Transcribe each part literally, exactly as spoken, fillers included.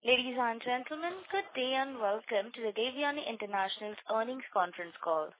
Ladies and gentlemen, good day and welcome to the Devyani International's earnings conference call.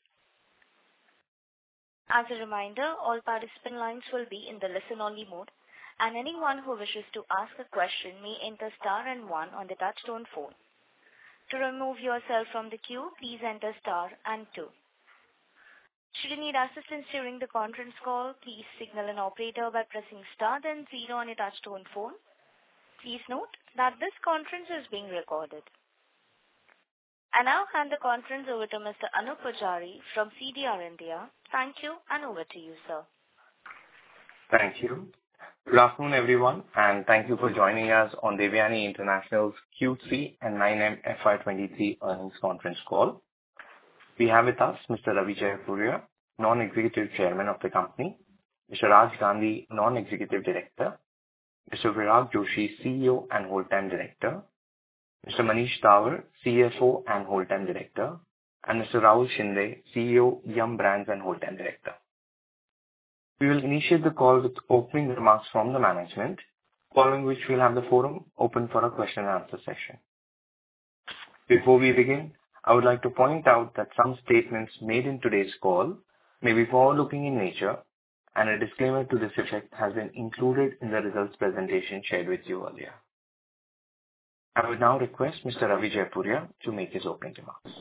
As a reminder, all participant lines will be in the listen-only mode, and anyone who wishes to ask a question may enter star and one on the touchtone phone. To remove yourself from the queue, please enter star and two. Should you need assistance during the conference call, please signal an operator by pressing star then zero on your touchtone phone. Please note that this conference is being recorded. I now hand the conference over to Mister Anup Pujari from C D R India. Thank you, and over to you, sir. Thank you. Good afternoon, everyone, and thank you for joining us on Devyani International's Q three and nine M F Y twenty-three earnings conference call. We have with us Mister Ravi Jaipuria, Non-Executive Chairman of the company, Mister Raj Gandhi, Non-Executive Director, Mister Virag Joshi, C E O and Whole-Time Director, Mister Manish Dawar, C F O and Whole-Time Director, and Mister Rahul Shinde, C E O, Yum Brands and Whole-Time Director. We will initiate the call with opening remarks from the management, following which we'll have the forum open for a question and answer session. Before we begin, I would like to point out that some statements made in today's call may be forward-looking in nature, and a disclaimer to this effect has been included in the results presentation shared with you earlier. I would now request Mister Ravi Jaipuria to make his opening remarks.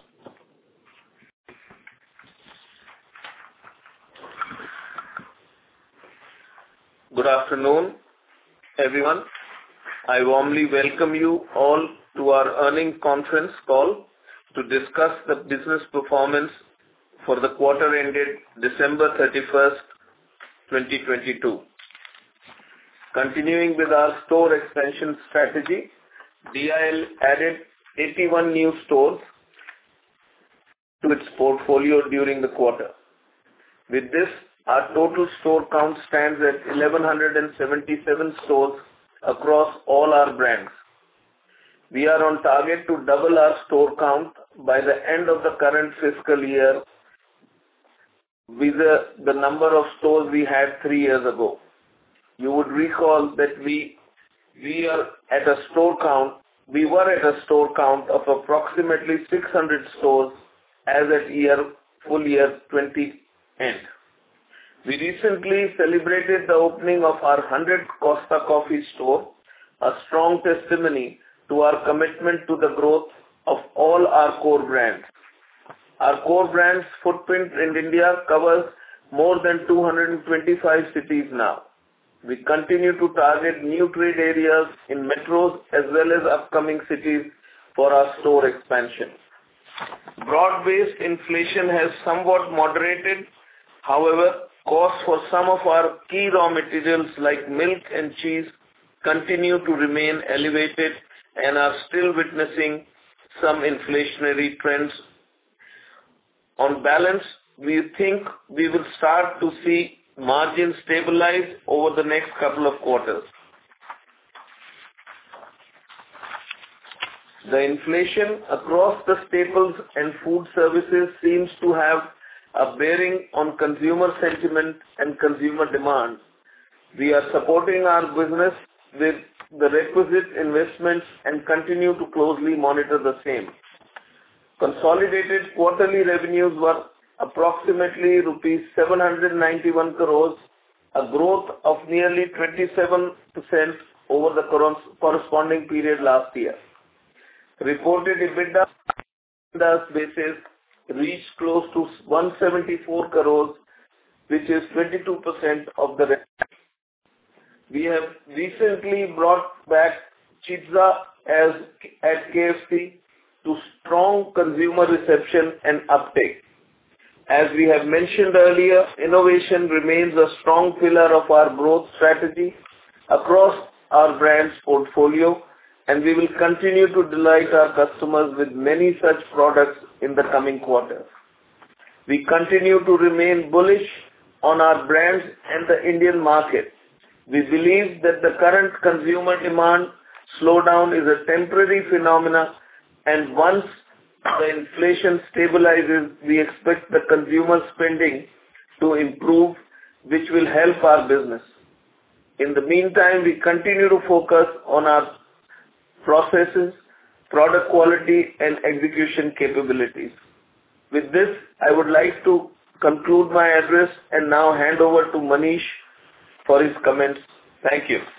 Good afternoon, everyone. I warmly welcome you all to our earnings conference call to discuss the business performance for the quarter ended December thirty-first, twenty twenty-two. Continuing with our store expansion strategy, D I L added eighty-one new stores to its portfolio during the quarter. With this, our total store count stands at eleven seventy-seven stores across all our brands. We are on target to double our store count by the end of the current fiscal year with the, the number of stores we had three years ago. You would recall that we we are at a store count, we were at a store count of approximately six hundred stores as at year full year twenty end. We recently celebrated the opening of our one hundredth Costa Coffee store, a strong testimony to our commitment to the growth of all our core brands. Our core brands footprint in India covers more than two hundred twenty-five cities now. We continue to target new trade areas in metros as well as upcoming cities for our store expansion. Broad-based inflation has somewhat moderated. However, costs for some of our key raw materials like milk and cheese continue to remain elevated and are still witnessing some inflationary trends. On balance, we think we will start to see margins stabilize over the next couple of quarters. The inflation across the staples and food services seems to have a bearing on consumer sentiment and consumer demand. We are supporting our business with the requisite investments and continue to closely monitor the same. Consolidated quarterly revenues were approximately rupees seven hundred ninety-one crores, a growth of nearly twenty-seven percent over the corresponding period last year. Reported EBITDA basis reached close to one hundred seventy-four crores, which is twenty-two percent of the revenue. We have recently brought back Chizza as at K F C to strong consumer reception and uptake. As we have mentioned earlier, innovation remains a strong pillar of our growth strategy across our brands portfolio, and we will continue to delight our customers with many such products in the coming quarters. We continue to remain bullish on our brands and the Indian market. We believe that the current consumer demand slowdown is a temporary phenomena, and once the inflation stabilizes, we expect the consumer spending to improve, which will help our business. In the meantime, we continue to focus on our processes, product quality, and execution capabilities. With this, I would like to conclude my address and now hand over to Manish for his comments. Thank you.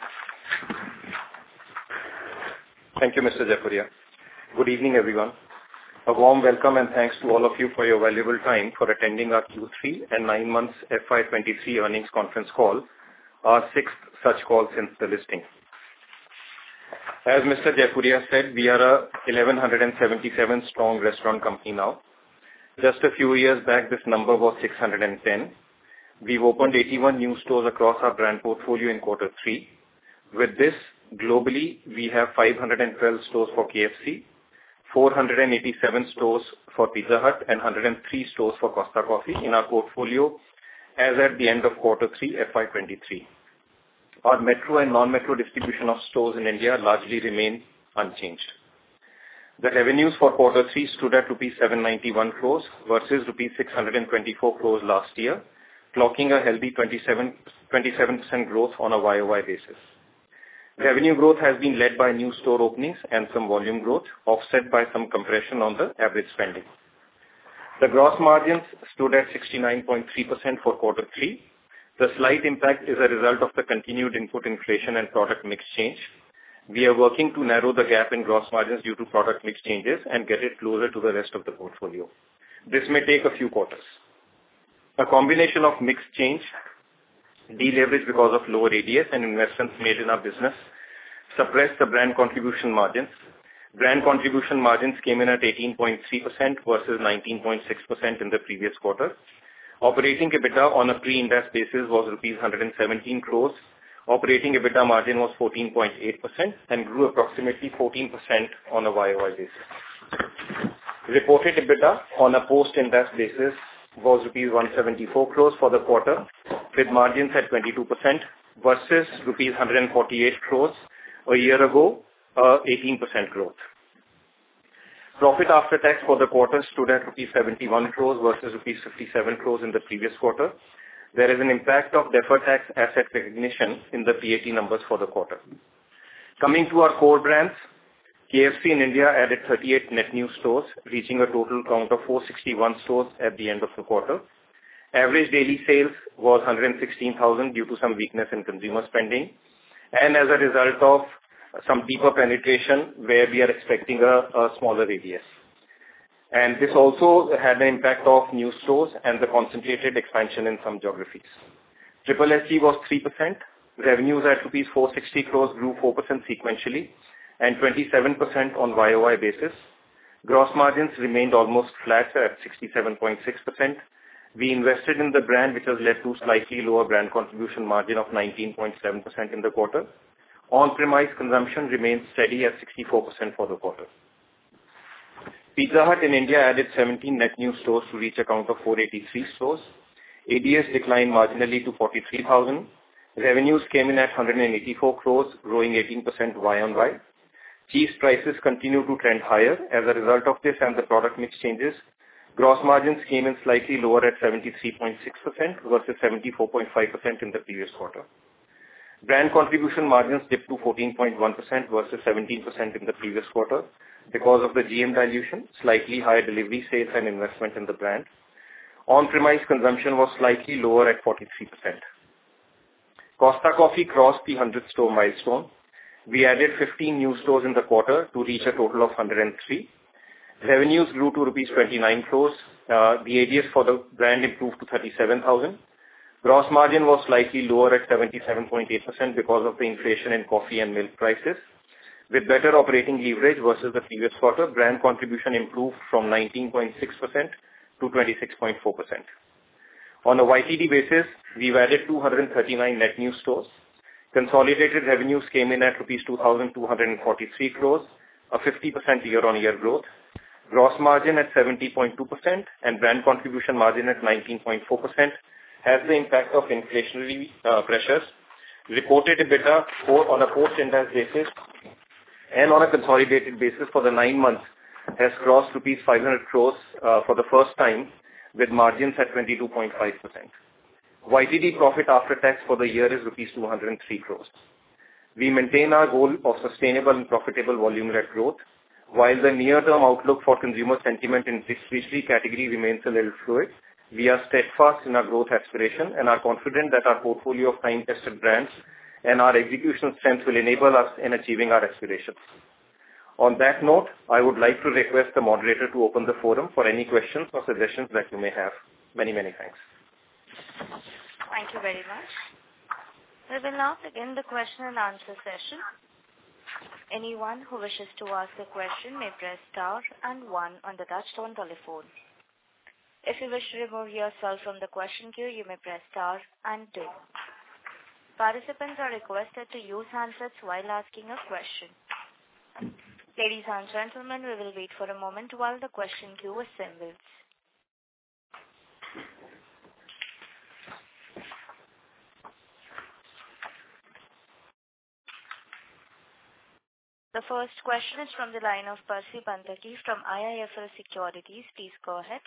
Thank you, Mister Jaipuria. Good evening, everyone. A warm welcome and thanks to all of you for your valuable time for attending our Q three and nine months F Y twenty-three earnings conference call, our sixth such call since the listing. As Mister Jaipuria said, we are a eleven seventy-seven strong restaurant company now. Just a few years back, this number was six hundred ten. We've opened eighty-one new stores across our brand portfolio in quarter three. With this, globally, we have five hundred twelve stores for K F C, four hundred eighty-seven stores for Pizza Hut, and one hundred three stores for Costa Coffee in our portfolio as at the end of quarter three F Y twenty-three. Our metro and non-metro distribution of stores in India largely remain unchanged. The revenues for quarter three stood at rupees seven ninety-one crores versus rupees six hundred twenty-four crores last year, clocking a healthy twenty-seven percent growth on a Y O Y basis. Revenue growth has been led by new store openings and some volume growth, offset by some compression on the average spending. The gross margins stood at sixty-nine point three percent for quarter three. The slight impact is a result of the continued input inflation and product mix change. We are working to narrow the gap in gross margins due to product mix changes and get it closer to the rest of the portfolio. This may take a few quarters. A combination of mix change, deleverage because of lower A D S and investments made in our business suppressed the brand contribution margins. Brand contribution margins came in at eighteen point three percent versus nineteen point six percent in the previous quarter. Operating EBITDA on a pre-Ind AS basis was rupees one hundred seventeen crores. Operating EBITDA margin was fourteen point eight percent and grew approximately fourteen percent on a Y O Y basis. Reported EBITDA on a post-Ind AS basis was rupees one hundred seventy-four crores for the quarter, with margins at twenty-two percent versus rupees one hundred forty-eight crores a year ago, uh, eighteen percent growth. Profit after tax for the quarter stood at rupees seventy-one crores versus rupees fifty-seven crores in the previous quarter. There is an impact of deferred tax asset recognition in the P A T numbers for the quarter. Coming to our core brands, K F C in India added thirty-eight net new stores, reaching a total count of four hundred sixty-one stores at the end of the quarter. Average daily sales was one hundred sixteen thousand due to some weakness in consumer spending, and as a result of some deeper penetration where we are expecting a, a smaller A D S. And this also had an impact of new stores and the concentrated expansion in some geographies. Triple S G was three percent. Revenues at rupees four hundred sixty crores grew four percent sequentially and twenty-seven percent on Y O Y basis. Gross margins remained almost flat at sixty-seven point six percent. We invested in the brand, which has led to slightly lower brand contribution margin of nineteen point seven percent in the quarter. On-premise consumption remains steady at sixty-four percent for the quarter. Pizza Hut in India added seventeen net new stores to reach a count of four hundred eighty-three stores. A D S declined marginally to forty-three thousand. Revenues came in at one hundred eighty-four crores, growing eighteen percent Y on Y. Cheese prices continue to trend higher. As a result of this and the product mix changes, gross margins came in slightly lower at seventy-three point six percent versus seventy-four point five percent in the previous quarter. Brand contribution margins dipped to fourteen point one percent versus seventeen percent in the previous quarter because of the G M dilution, slightly higher delivery sales and investment in the brand. On-premise consumption was slightly lower at forty-three percent. Costa Coffee crossed the one hundred store milestone. We added fifteen new stores in the quarter to reach a total of one hundred three. Revenues grew to rupees twenty-nine crores. Uh, the A D S for the brand improved to thirty-seven thousand. Gross margin was slightly lower at seventy-seven point eight percent because of the inflation in coffee and milk prices. With better operating leverage versus the previous quarter, brand contribution improved from nineteen point six percent to twenty-six point four percent. On a Y T D basis, we've added two hundred thirty-nine net new stores. Consolidated revenues came in at rupees two thousand two hundred forty-three crores, a fifty percent year-on-year growth. Gross margin at seventy point two percent and brand contribution margin at nineteen point four percent has the impact of inflationary uh, pressures. Reported EBITDA for, on a post-Ind AS basis and on a consolidated basis for the nine months has crossed rupees five hundred crores uh, for the first time with margins at twenty-two point five percent. Y T D profit after tax for the year is rupees two hundred three crores. We maintain our goal of sustainable and profitable volume-led growth. While the near-term outlook for consumer sentiment in this discretionary category remains a little fluid, we are steadfast in our growth aspiration and are confident that our portfolio of time-tested brands and our execution strength will enable us in achieving our aspirations. On that note, I would like to request the moderator to open the forum for any questions or suggestions that you may have. Many, many thanks. Thank you very much. We will now begin the question and answer session. Anyone who wishes to ask a question may press star and one on the touchtone telephone. If you wish to remove yourself from the question queue, you may press star and two. Participants are requested to use handsets while asking a question. Ladies and gentlemen, we will wait for a moment while the question queue assembles. The first question is from the line of Percy Panthaki from I I F L Securities. Please go ahead.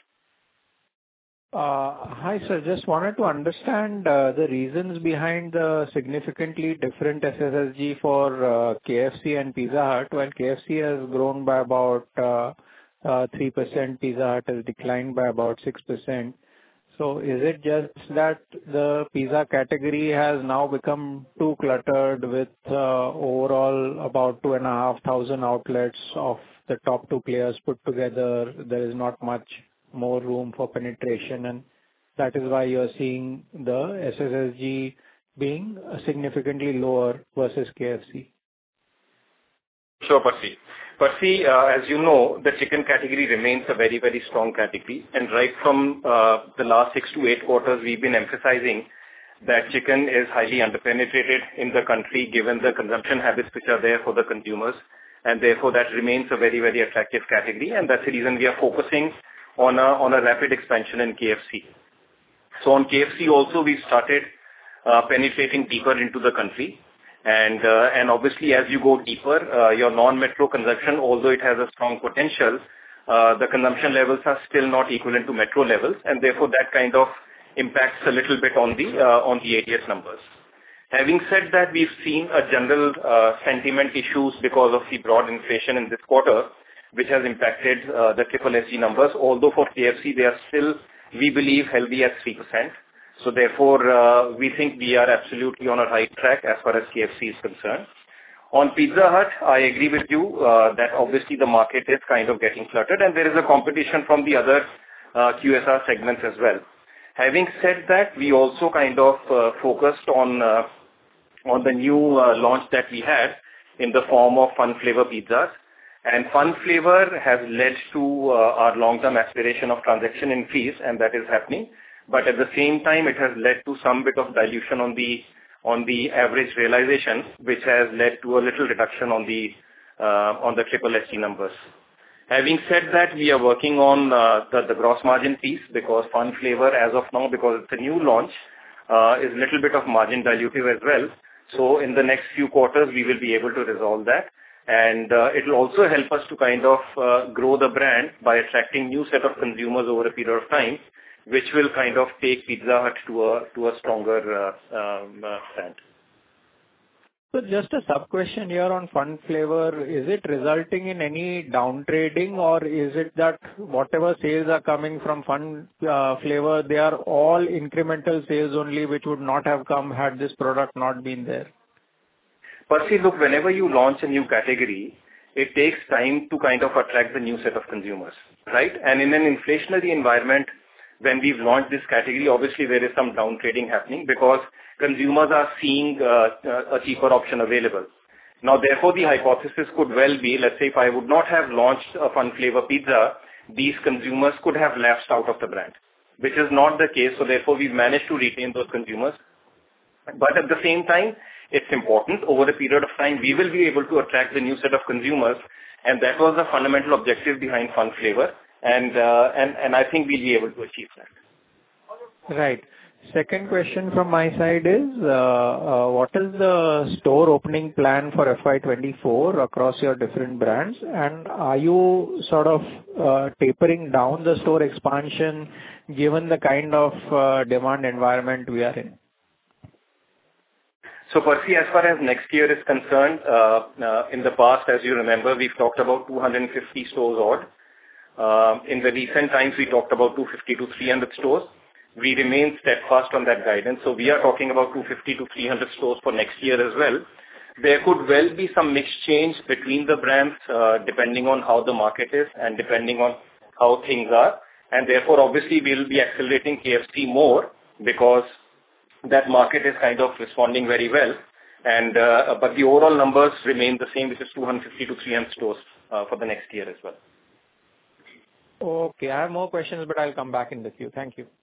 Uh, hi, sir. Just wanted to understand uh, the reasons behind the significantly different S S S G for uh, K F C and Pizza Hut. While K F C has grown by about uh, uh, three percent, Pizza Hut has declined by about six percent. So is it just that the pizza category has now become too cluttered with uh, overall about two and a half thousand outlets of the top two players put together? There is not much more room for penetration, and that is why you're seeing the S S S G being significantly lower versus K F C. Sure, Percy. Percy, uh, as you know, the chicken category remains a very, very strong category. And right from uh, the last six to eight quarters, we've been emphasizing that chicken is highly underpenetrated in the country, given the consumption habits which are there for the consumers. And therefore, that remains a very, very attractive category. And that's the reason we are focusing on a, on a rapid expansion in K F C. So on K F C also, we've started uh, penetrating deeper into the country. And uh, and obviously, as you go deeper, uh, your non-metro consumption, although it has a strong potential, uh, the consumption levels are still not equivalent to metro levels, and therefore that kind of impacts a little bit on the uh, on the A D S numbers. Having said that, we've seen a general uh, sentiment issues because of the broad inflation in this quarter, which has impacted uh, the triple S G numbers. Although for K F C, they are still, we believe, healthy at three percent. So therefore, uh, we think we are absolutely on a right track as far as K F C is concerned. On Pizza Hut, I agree with you uh, that obviously the market is kind of getting cluttered and there is a competition from the other uh, Q S R segments as well. Having said that, we also kind of uh, focused on uh, on the new uh, launch that we had in the form of Fun Flavor pizzas. And Fun Flavor has led to uh, our long-term aspiration of transaction increase, and that is happening. But at the same time, it has led to some bit of dilution on the on the average realization, which has led to a little reduction on the uh, on the triple S G numbers. Having said that, we are working on uh, the, the gross margin piece because Fun Flavor, as of now, because it's a new launch, uh, is a little bit of margin dilutive as well. So in the next few quarters, we will be able to resolve that. And uh, it will also help us to kind of uh, grow the brand by attracting new set of consumers over a period of time, which will kind of take Pizza Hut to a to a stronger uh, um, uh, stand. So just a sub-question here on Fun Flavor. Is it resulting in any downtrading, or is it that whatever sales are coming from Fun uh, Flavor, they are all incremental sales only, which would not have come had this product not been there? Percy, look, whenever you launch a new category, it takes time to kind of attract the new set of consumers, right? And in an inflationary environment, when we've launched this category, obviously there is some downtrading happening because consumers are seeing uh, a cheaper option available. Now, therefore, the hypothesis could well be, let's say if I would not have launched a Fun Flavor pizza, these consumers could have lapsed out of the brand, which is not the case. So therefore, we've managed to retain those consumers. But at the same time, it's important over a period of time, we will be able to attract the new set of consumers. And that was the fundamental objective behind Fun Flavor. And, uh, and, and I think we'll be able to achieve that. Right. Second question from my side is, uh, uh, what is the store opening plan for F Y twenty-four across your different brands? And are you sort of uh, tapering down the store expansion given the kind of uh, demand environment we are in? So Percy, as far as next year is concerned, uh, uh, in the past, as you remember, we've talked about two hundred fifty stores odd. Uh, in the recent times, we talked about two hundred fifty to three hundred stores. We remain steadfast on that guidance. So we are talking about two hundred fifty to three hundred stores for next year as well. There could well be some mixed change between the brands, uh, depending on how the market is and depending on how things are. And therefore, obviously, we'll be accelerating K F C more because that market is kind of responding very well. And uh, but the overall numbers remain the same, which is two hundred fifty to three hundred stores uh, for the next year as well. Okay, I have more questions, but I'll come back in the queue. Thank you.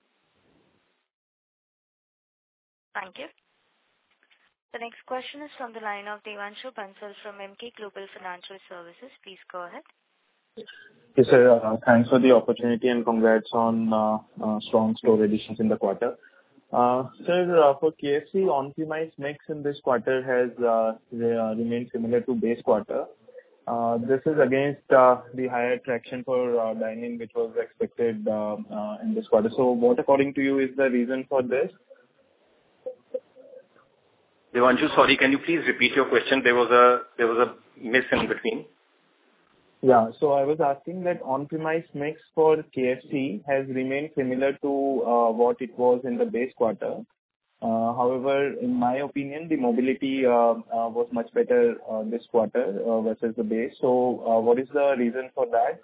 Thank you. The next question is from the line of Devanshu Bansal from Emkay Global Financial Services. Please go ahead. Yes, sir. Uh, thanks for the opportunity and congrats on uh, uh, strong store additions in the quarter. Uh, sir, uh, for K F C, on-premise mix in this quarter has uh, re- uh, remained similar to base quarter. Uh, this is against uh, the higher traction for uh, dining, which was expected uh, uh, in this quarter. So, what, according to you, is the reason for this? Devanshu, sorry, can you please repeat your question? There was a there was a miss in between. Yeah. So I was asking that on-premise mix for K F C has remained similar to uh, what it was in the base quarter. Uh, However, in my opinion, the mobility uh, uh, was much better uh, this quarter uh, versus the base. So uh, what is the reason for that?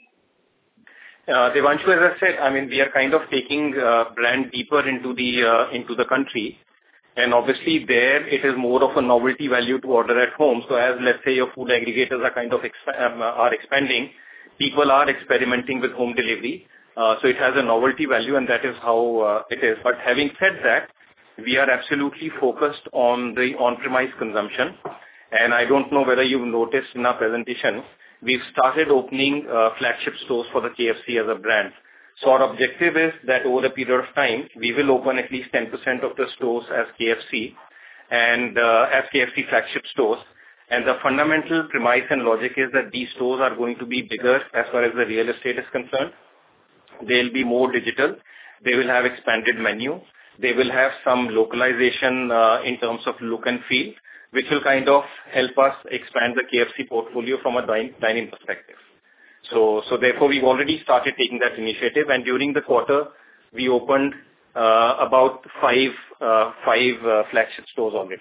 Uh, Devanshu, as I said, I mean, we are kind of taking uh, brand deeper into the uh, into the country. And obviously there it is more of a novelty value to order at home. So as let's say your food aggregators are kind of exp- um, are expanding, people are experimenting with home delivery. Uh, so it has a novelty value and that is how uh, it is. But having said that, we are absolutely focused on the on-premise consumption. And I don't know whether you've noticed in our presentation, we've started opening uh, flagship stores for the K F C as a brand. So our objective is that over a period of time, we will open at least ten percent of the stores as K F C and uh, as K F C flagship stores. And the fundamental premise and logic is that these stores are going to be bigger as far as the real estate is concerned. They'll be more digital. They will have expanded menu. They will have some localization uh, in terms of look and feel, which will kind of help us expand the K F C portfolio from a dine- dining perspective. So, so therefore, we've already started taking that initiative, and during the quarter, we opened uh, about five uh, five uh, flagship stores already.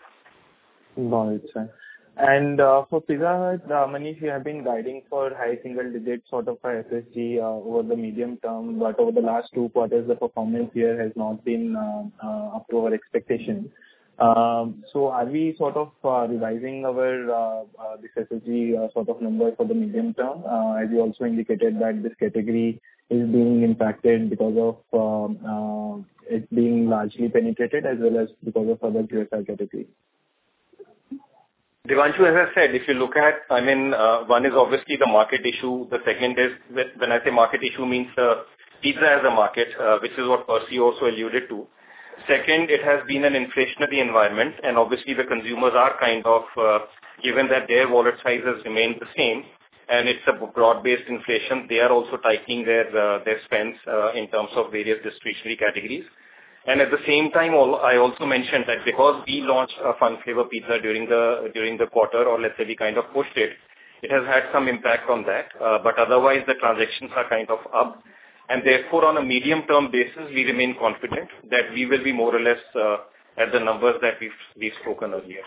Got it, sir. And uh, for Pizza Hut, uh, Manish, you have been guiding for high single-digit sort of a S S G uh, over the medium term, but over the last two quarters, the performance here has not been uh, uh, up to our expectations. Um, so are we sort of uh, revising our uh, uh, this S S G uh, sort of number for the medium term? Uh, as you also indicated that this category is being impacted because of um, uh, it being largely penetrated as well as because of other Q S R categories. Devanshu, as I said, if you look at, I mean, uh, one is obviously the market issue. The second is, when I say market issue, means uh, pizza as a market, uh, which is what Percy also alluded to. Second, it has been an inflationary environment, and obviously the consumers are kind of, uh, given that their wallet size has remained the same, and it's a broad-based inflation, they are also tightening their uh, their spends uh, in terms of various discretionary categories. And at the same time, I also mentioned that because we launched a Fun Flavor Pizza during the during the quarter, or let's say we kind of pushed it, it has had some impact on that. Uh, but otherwise, the transactions are kind of up. And therefore, on a medium-term basis, we remain confident that we will be more or less uh, at the numbers that we've, we've spoken earlier.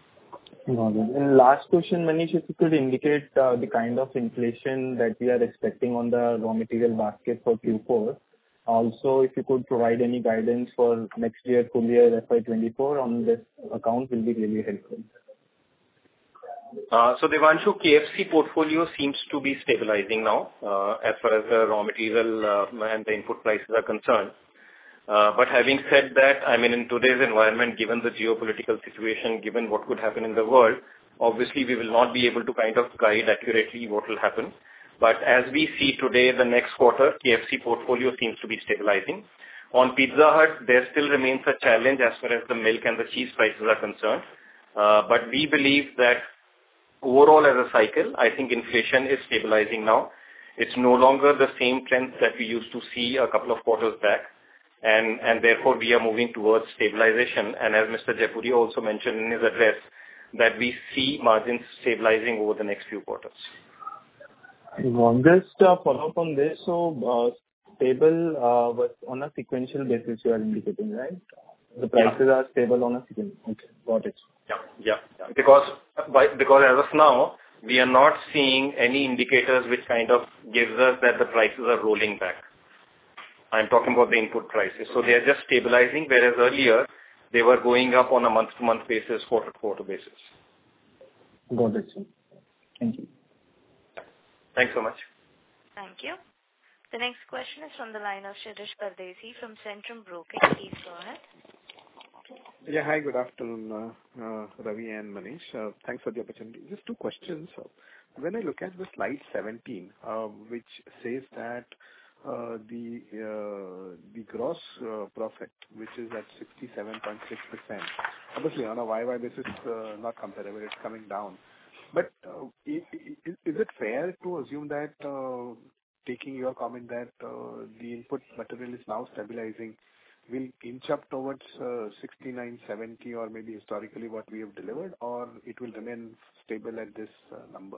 And last question, Manish, if you could indicate uh, the kind of inflation that we are expecting on the raw material basket for Q four. Also, if you could provide any guidance for next year, full year F Y twenty-four on this account will be really helpful. Uh, so Devanshu, K F C portfolio seems to be stabilizing now uh, as far as the raw material uh, and the input prices are concerned. Uh, but having said that, I mean, in today's environment, given the geopolitical situation, given what could happen in the world, obviously we will not be able to kind of guide accurately what will happen. But as we see today, the next quarter, K F C portfolio seems to be stabilizing. On Pizza Hut, there still remains a challenge as far as the milk and the cheese prices are concerned. Uh, but we believe that overall as a cycle, I think inflation is stabilizing now. It's no longer the same trends that we used to see a couple of quarters back. and, and therefore we are moving towards stabilization. And as Mister Jaipuria also mentioned in his address, that we see margins stabilizing over the next few quarters. Just uh, follow up on this. So, uh, stable uh, was on a sequential basis you are indicating, right? The prices yeah. are stable on a sequential. Okay, got it. Yeah, yeah, yeah. Because, by, because as of now, we are not seeing any indicators which kind of gives us that the prices are rolling back. I'm talking about the input prices. So they are just stabilizing, whereas earlier they were going up on a month-to-month basis, quarter-to-quarter basis. Got it, sir. Thank you. Thanks so much. Thank you. The next question is from the line of Shirish Pardesi from Centrum Broking. Please go ahead. Yeah, hi, good afternoon, uh, uh, Ravi and Manish. Uh, thanks for the opportunity. Just two questions. When I look at the slide seventeen, uh, which says that uh, the uh, the gross uh, profit, which is at sixty-seven point six percent, obviously on a Y Y basis, uh, not comparable, it's coming down. But uh, is, is it fair to assume that, uh, taking your comment that uh, the input material is now stabilizing, will inch up towards uh, sixty-nine, seventy, or maybe historically what we have delivered, or it will remain stable at this uh, number?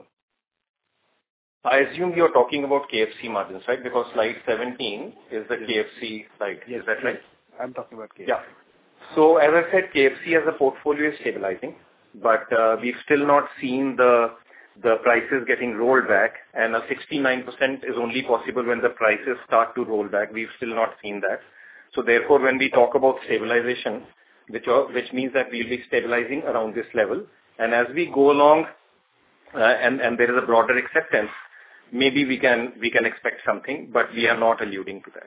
I assume you're talking about K F C margins, right? Because slide seventeen is the yes. K F C slide. Yes. Is that right? I'm talking about K F C. Yeah. So as I said, K F C as a portfolio is stabilizing, but uh, we've still not seen the the prices getting rolled back, and a sixty-nine percent is only possible when the prices start to roll back. We've still not seen that. So therefore, when we talk about stabilization, which are, which means that we'll be stabilizing around this level, and as we go along, uh, and and there is a broader acceptance, maybe we can we can expect something, but we are not alluding to that.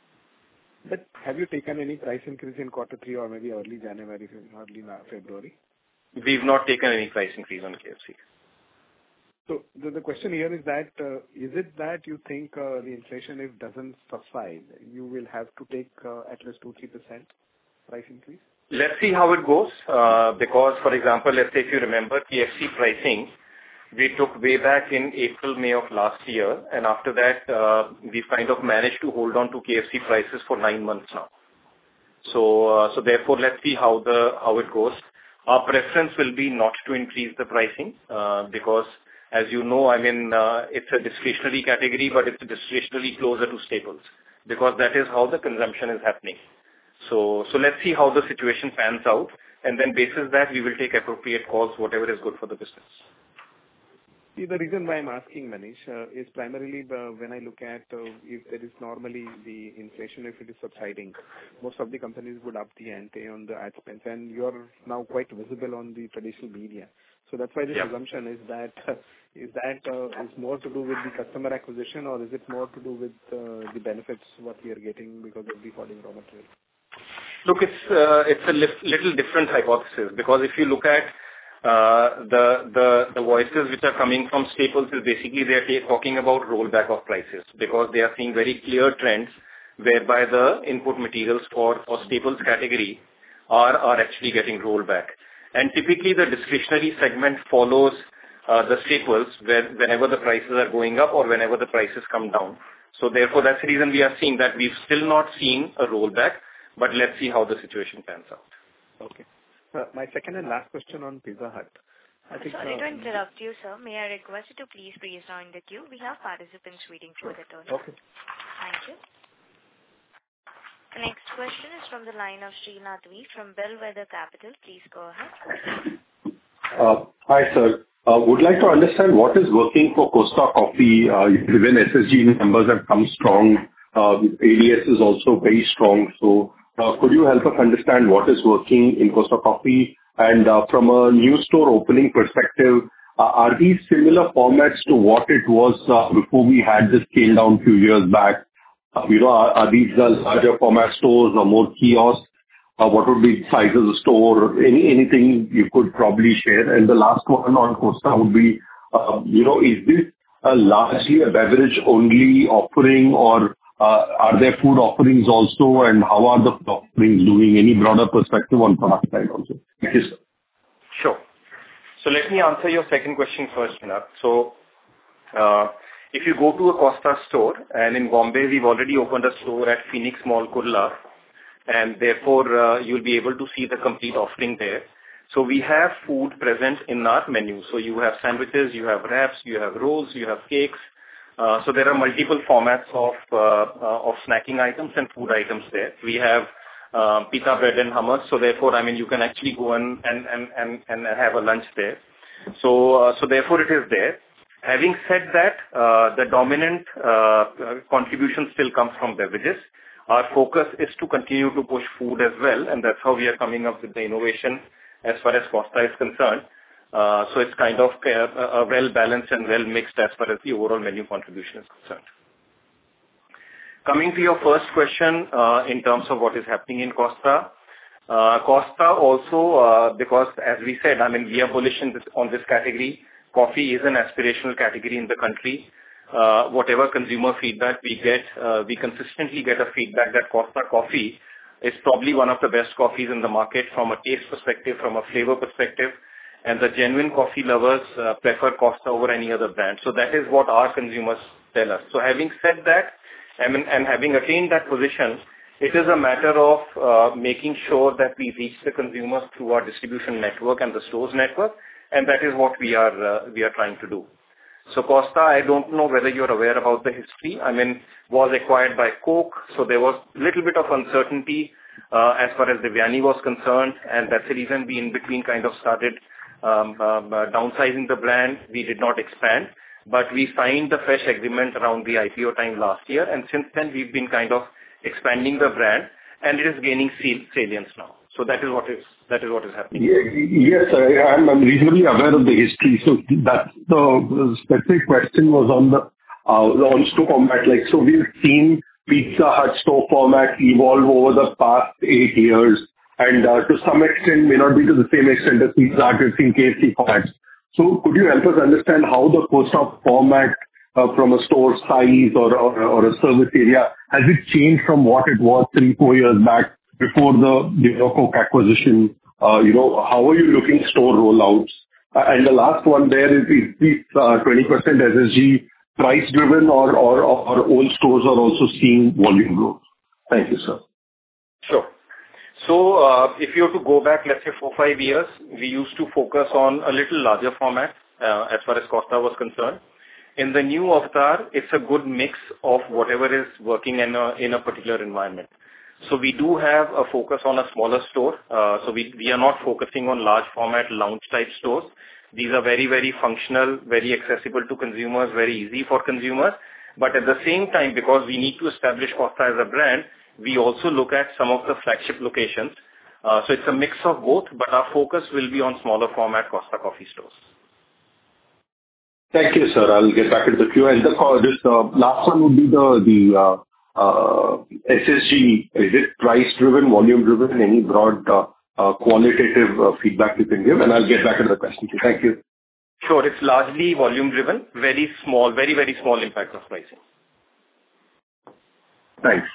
But have you taken any price increase in quarter three or maybe early January, early February? We've not taken any price increase on K F C. So the, the question here is that, uh, is it that you think uh, the inflation, if doesn't subside, you will have to take uh, at least two to three percent price increase? Let's see how it goes, uh, because, for example, let's say if you remember K F C pricing, we took way back in April, May of last year, and after that, uh, we've kind of managed to hold on to K F C prices for nine months now. So, uh, so therefore, let's see how the how it goes. Our preference will be not to increase the pricing, uh, because as you know, I mean, uh, it's a discretionary category, but it's discretionary closer to staples, because that is how the consumption is happening. So, so let's see how the situation pans out, and then basis that we will take appropriate calls, whatever is good for the business. See, the reason why I'm asking, Manish, uh, is primarily uh, when I look at uh, if there is normally the inflation, if it is subsiding, most of the companies would up the ante on the ad spends, and you're now quite visible on the traditional media. So that's why the yeah. assumption is that uh, is that uh, is more to do with the customer acquisition, or is it more to do with uh, the benefits what we are getting because of the falling raw material? Look, it's uh, it's a li- little different hypothesis, because if you look at uh, the the the voices which are coming from staples, is basically they are t- talking about rollback of prices, because they are seeing very clear trends whereby the input materials for for staples category are are actually getting rolled back. And typically the discretionary segment follows uh, the staples where, whenever the prices are going up or whenever the prices come down. So therefore, that's the reason we are seeing that we've still not seen a rollback, but let's see how the situation pans out. Okay. Uh, my second and last question on Pizza Hut. I think, Sorry uh, to interrupt you, sir. May I request you to please please join the queue? We have participants waiting for their turn. Okay. Thank you. The next question is from the line of Srinath V from Bellwether Capital. Please go ahead. Uh, hi, sir. Uh, would like to understand what is working for Costa Coffee. Uh, even S S G numbers have come strong. Uh, A D S is also very strong. So uh, could you help us understand what is working in Costa Coffee? And uh, from a new store opening perspective, uh, are these similar formats to what it was uh, before we had this scale down few years back? Uh, you know, are, are these uh, larger format stores or more kiosks? Uh, what would be the size of the store? Any anything you could probably share. And the last one on Costa would be, uh, you know, is this uh, largely a beverage only offering, or uh, are there food offerings also? And how are the food offerings doing? Any broader perspective on product side also? Thank you, sir. Sure. So let me answer your second question first, Vinod. So, uh, if you go to a Costa store, and in Bombay, we've already opened a store at Phoenix Mall, Kurla, and therefore, uh, you'll be able to see the complete offering there. So we have food present in our menu. So you have sandwiches, you have wraps, you have rolls, you have cakes. Uh, so there are multiple formats of uh, uh, of snacking items and food items there. We have uh, pita bread and hummus. So therefore, I mean, you can actually go and and and and, and have a lunch there. So uh, so therefore, it is there. Having said that, uh, the dominant uh, contribution still comes from beverages. Our focus is to continue to push food as well, and that's how we are coming up with the innovation as far as Costa is concerned. Uh, so it's kind of a, a well-balanced and well-mixed as far as the overall menu contribution is concerned. Coming to your first question, uh, in terms of what is happening in Costa, uh, Costa also, uh, because as we said, I mean, we are bullish in this, on this category. Coffee is an aspirational category in the country. Uh, whatever consumer feedback we get, uh, we consistently get a feedback that Costa Coffee is probably one of the best coffees in the market from a taste perspective, from a flavor perspective, and the genuine coffee lovers uh, prefer Costa over any other brand. So that is what our consumers tell us. So having said that, I mean, and having attained that position, it is a matter of uh, making sure that we reach the consumers through our distribution network and the stores network, and that is what we are uh, we are trying to do. So Costa, I don't know whether you're aware about the history. I mean, was acquired by Coke, so there was a little bit of uncertainty uh, as far as Devyani was concerned, and that's the reason we in between kind of started um, um, uh, downsizing the brand. We did not expand, but we signed the fresh agreement around the I P O time last year, and since then we've been kind of expanding the brand, and it is gaining salience now. So that is what is that is what is happening. Yes, I am. I'm reasonably aware of the history. So that's the specific question was on the uh, on store format. Like, so we've seen Pizza Hut store format evolve over the past eight years, and uh, to some extent may not be to the same extent as Pizza Hut has seen K F C formats. So could you help us understand how the Costa format uh, from a store size or, or or a service area has it changed from what it was three four years back? Before the, you know, Coke acquisition, uh, you know, how are you looking store rollouts? Uh, and the last one there is, is the uh, twenty percent S S G price driven or, or, or old stores are also seeing volume growth? Thank you, sir. Sure. So, uh, if you were to go back, let's say four, five years, we used to focus on a little larger format, uh, as far as Costa was concerned. In the new avatar, it's a good mix of whatever is working in a, in a particular environment. So we do have a focus on a smaller store. Uh, so we, we are not focusing on large format lounge type stores. These are very, very functional, very accessible to consumers, very easy for consumers. But at the same time, because we need to establish Costa as a brand, we also look at some of the flagship locations. Uh, so it's a mix of both, but our focus will be on smaller format Costa Coffee stores. Thank you, sir. I'll get back into the queue. And the this uh, last one would be the the uh, uh, S S G. Is it price driven, volume driven? Any broad uh, uh, qualitative uh, feedback you can give? And I'll get back into the question. Thank you. Sure. It's largely volume driven. Very small, very very small impact of pricing. Thanks.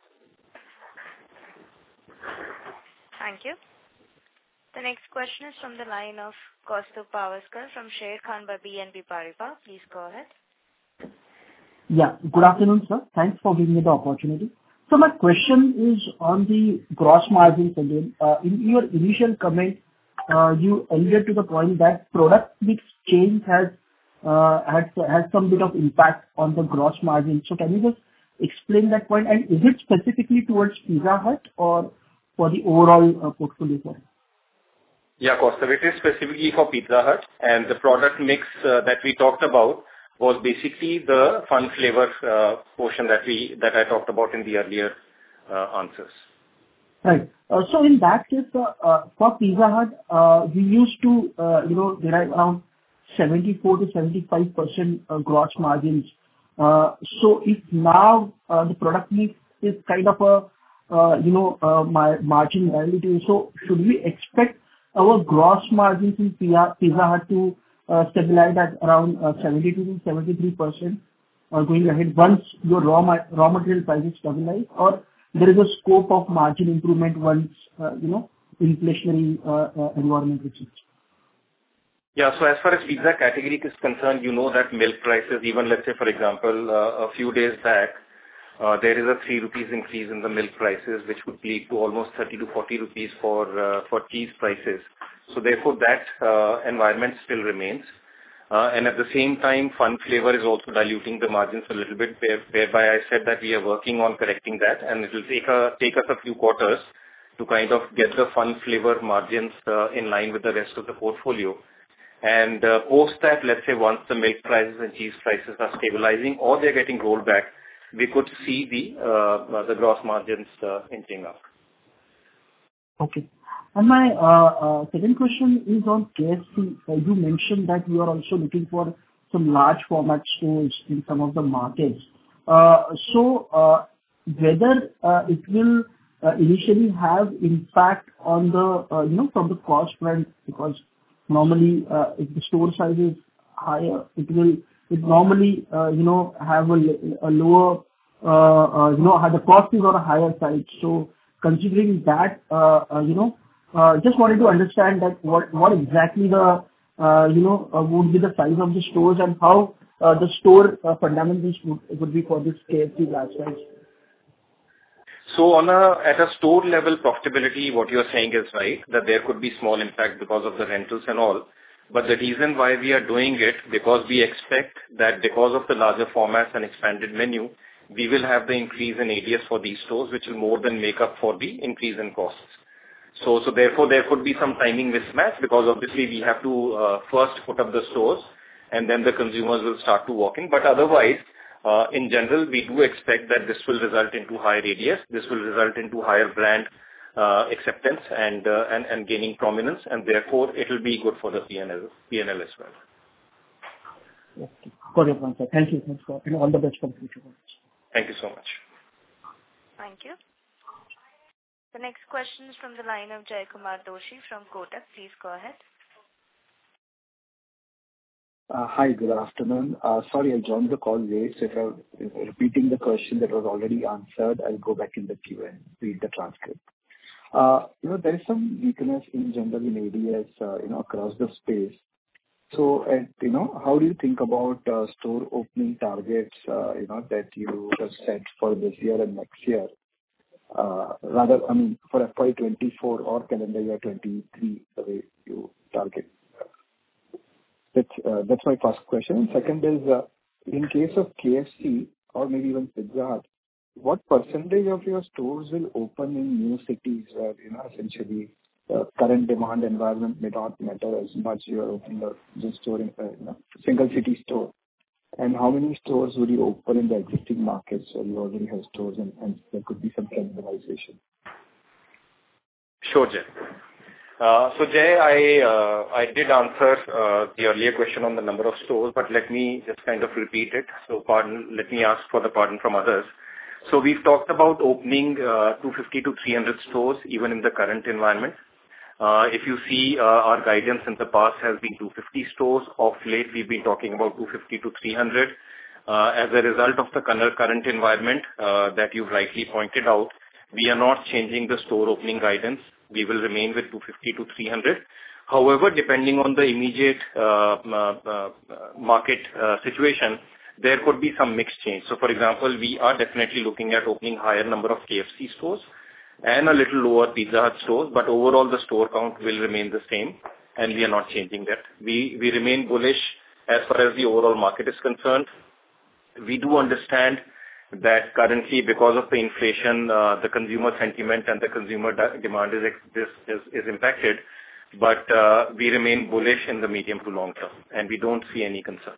Thank you. The next question is from the line of Kaustubh Pawaskar from Sharekhan by B N P Paribas. Please go ahead. Yeah. Good afternoon, sir. Thanks for giving me the opportunity. So my question is on the gross margins again. Uh, in your initial comment, uh, you alluded to the point that product mix change has uh, has has some bit of impact on the gross margin. So can you just explain that point? And is it specifically towards Pizza Hut or for the overall uh, portfolio? Sorry. Yeah, Kaustubh, it is specifically for Pizza Hut, and the product mix uh, that we talked about was basically the fun flavor uh, portion that we that I talked about in the earlier uh, answers. Right. Uh, so in that case, uh, uh, for Pizza Hut, uh, we used to, uh, you know, derive around seventy-four to seventy-five percent uh, gross margins. Uh, so if now uh, the product mix is kind of a, uh, you know, uh, my margin dilutive, so should we expect our gross margins in Pizza Hut to uh, stabilize at around uh, seventy-two to seventy-three percent uh, going ahead once your raw ma- raw material prices stabilize, or there is a scope of margin improvement once uh, you know inflationary uh, uh, environment reaches? Yeah, so as far as pizza category is concerned, you know that milk prices, even let's say for example, uh, a few days back, uh, there is a three rupees increase in the milk prices, which would lead to almost thirty to forty rupees for uh, for cheese prices. So therefore, that uh, environment still remains. Uh, and at the same time, Fun Flavor is also diluting the margins a little bit, where, whereby I said that we are working on correcting that, and it will take a take us a few quarters to kind of get the Fun Flavor margins uh, in line with the rest of the portfolio. And uh, post that, let's say once the milk prices and cheese prices are stabilizing or they're getting rolled back, we could see the uh, the gross margins uh, inching up. Okay. And my uh, uh, second question is on K F C. Uh, you mentioned that you are also looking for some large format stores in some of the markets. Uh, so uh, whether uh, it will uh, initially have impact on the uh, you know from the cost front, because normally uh, if the store size is higher, it will it normally uh, you know have a, a lower uh, uh, you know the cost is on a higher side. So considering that uh, uh, you know. Uh, Just wanted to understand that what what exactly the, uh, you know, uh, would be the size of the stores and how uh, the store uh, fundamentals would would be for this K F C large size. So on a at a store level profitability, what you're saying is right, that there could be small impact because of the rentals and all. But the reason why we are doing it, because we expect that because of the larger formats and expanded menu, we will have the increase in A D S for these stores, which will more than make up for the increase in costs. So, so therefore, there could be some timing mismatch, because obviously we have to uh, first put up the stores and then the consumers will start to walk in. But otherwise, uh, in general, we do expect that this will result into higher A D S. This will result into higher brand uh, acceptance and, uh, and and gaining prominence, and therefore it will be good for the P and L P and L as well. Okay. Got your point, sir. Thank you. Thanks for and all the best for the future. Thank you so much. Thank you. The next question is from the line of Jaykumar Doshi from Kotak. Please go ahead. Uh, hi, good afternoon. Uh, sorry, I joined the call late. So if I'm repeating the question that was already answered, I'll go back in the queue and read the transcript. Uh, you know, there is some weakness in general in A D S, uh, you know, across the space. So, at, you know, how do you think about uh, store opening targets, uh, you know, that you have set for this year and next year? Uh, rather, I mean, for F Y twenty-four or calendar year twenty-three, the way you target. That's uh, that's my first question. And second is, uh, in case of K F C or maybe even Pizza Hut, what percentage of your stores will open in new cities where, you know, essentially the current demand environment may not matter as much? You are opening a just store in a you know, single city store. And how many stores would you open in the existing markets where you already have stores, and, and there could be some cannibalization? Sure, Jay. Uh, so, Jay, I uh, I did answer uh, the earlier question on the number of stores, but let me just kind of repeat it. So, pardon. Let me ask for the pardon from others. So, we've talked about opening uh, two fifty to three hundred stores even in the current environment. Uh, if you see, uh, our guidance in the past has been two hundred fifty stores. Of late, we've been talking about two hundred fifty to three hundred. Uh, as a result of the current environment uh, that you've rightly pointed out, we are not changing the store opening guidance. We will remain with two hundred fifty to three hundred. However, depending on the immediate uh, uh, market uh, situation, there could be some mixed change. So, for example, we are definitely looking at opening higher number of K F C stores and a little lower Pizza Hut stores, but overall the store count will remain the same, and we are not changing that. We we remain bullish as far as the overall market is concerned. We do understand that currently, because of the inflation, uh, the consumer sentiment and the consumer da- demand is, is is is impacted, but uh, we remain bullish in the medium to long term, and we don't see any concern.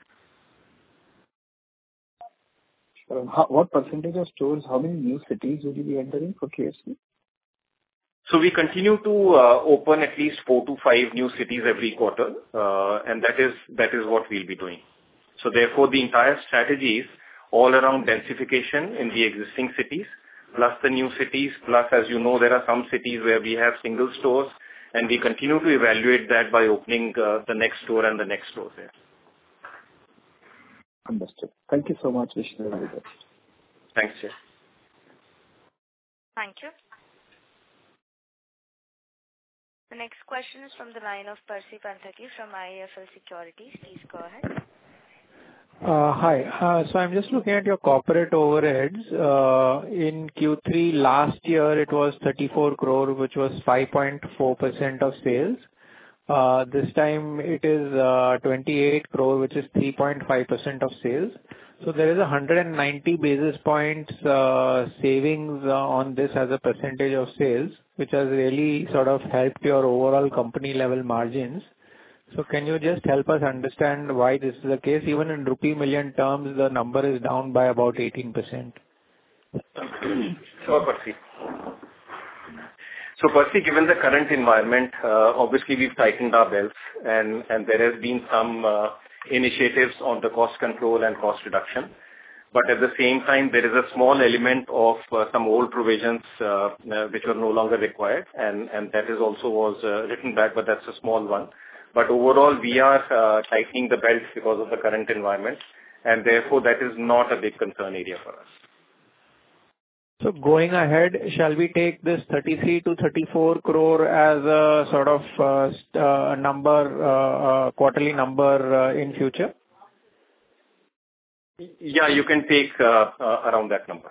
Uh, how, what percentage of stores, how many new cities would you be entering for K F C? So we continue to uh, open at least four to five new cities every quarter, uh, and that is that is what we'll be doing. So therefore, the entire strategy is all around densification in the existing cities, plus the new cities, plus, as you know, there are some cities where we have single stores, and we continue to evaluate that by opening uh, the next store and the next store there. Understood. Thank you so much, Vishnu. Thanks, Jay. Thank you. The next question is from the line of Percy Panthaki from I I F L Securities. Please go ahead. Uh Hi. Uh So I'm just looking at your corporate overheads. Uh In Q three last year, it was thirty-four crore, which was five point four percent of sales. Uh This time it is uh twenty-eight crore, which is three point five percent of sales. So there is a one hundred ninety basis points uh savings uh on this as a percentage of sales, which has really sort of helped your overall company level margins. So can you just help us understand why this is the case? Even in rupee million terms, the number is down by about eighteen percent. Sure, Percy. So Percy, given the current environment, uh, obviously we've tightened our belts and, and there has been some uh, initiatives on the cost control and cost reduction. But at the same time, there is a small element of uh, some old provisions uh, uh, which were no longer required, and, and that is also was uh, written back, but that's a small one. But overall, we are uh, tightening the belts because of the current environment, and therefore that is not a big concern area for us. So going ahead, shall we take this thirty-three to thirty-four crore as a sort of uh, st- uh, number, uh, uh, quarterly number uh, in future? Yeah, you can take uh, uh, around that number.